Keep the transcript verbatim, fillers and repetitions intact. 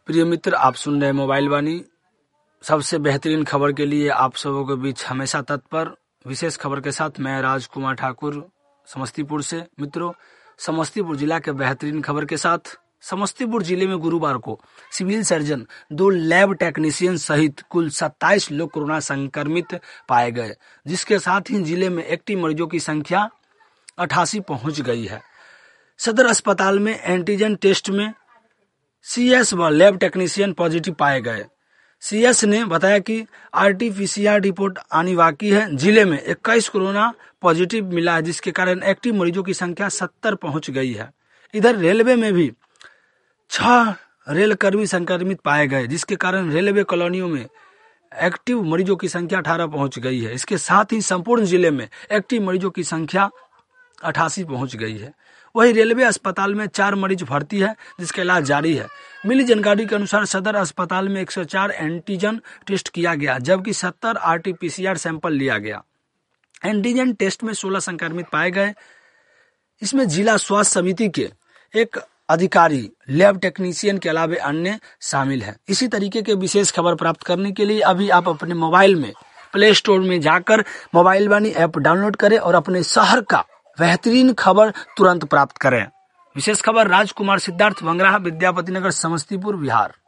प्रिय मित्र, आप सुन रहे मोबाइल वाणी। सबसे बेहतरीन खबर के लिए आप सबों के बीच हमेशा तत्पर, विशेष खबर के साथ मैं राजकुमार ठाकुर समस्तीपुर से। मित्रों, समस्तीपुर जिला के बेहतरीन खबर के साथ समस्तीपुर जिले में गुरुवार को सिविल सर्जन, दो लैब टेक्नीशियन सहित कुल सत्ताईस लोग कोरोना संक्रमित पाए गए, जिसके साथ ही जिले में एक्टिव मरीजों की संख्या अठासी पहुंच गई है। सदर अस्पताल में एंटीजन टेस्ट में सीएस व लैब टेक्नीशियन पॉजिटिव पाए गए। सीएस ने बताया कि आरटीपीसीआर रिपोर्ट आनी बाकी है। जिले में इक्कीस कोरोना पॉजिटिव मिला है, जिसके कारण एक्टिव मरीजों की संख्या सत्तर पहुंच गई है। इधर रेलवे में भी छह रेलकर्मी संक्रमित पाए गए, जिसके कारण रेलवे कॉलोनियों में एक्टिव मरीजों की संख्या अठारह पहुंच गई है। इसके साथ ही संपूर्ण जिले में एक्टिव मरीजों की संख्या अठासी पहुंच गई है। वही रेलवे अस्पताल में चार मरीज भर्ती है, जिसका इलाज जारी है। मिली जानकारी के अनुसार सदर अस्पताल में एक सौ चार एंटीजन टेस्ट किया गया, जबकि सत्तर आरटीपीसीआर सैंपल लिया गया। एंटीजन टेस्ट में सोलह संक्रमित पाए गए। इसमें जिला स्वास्थ्य समिति के एक अधिकारी, लैब टेक्नीशियन के अलावा अन्य शामिल हैं। इसी तरीके के विशेष खबर प्राप्त करने के लिए अभी आप अपने मोबाइल में प्ले स्टोर में जाकर मोबाइल वाणी ऐप डाउनलोड करें और अपने शहर का बेहतरीन खबर तुरंत प्राप्त करें। विशेष खबर राजकुमार सिद्धार्थ, बंगराहा, विद्यापति नगर, समस्तीपुर, बिहार।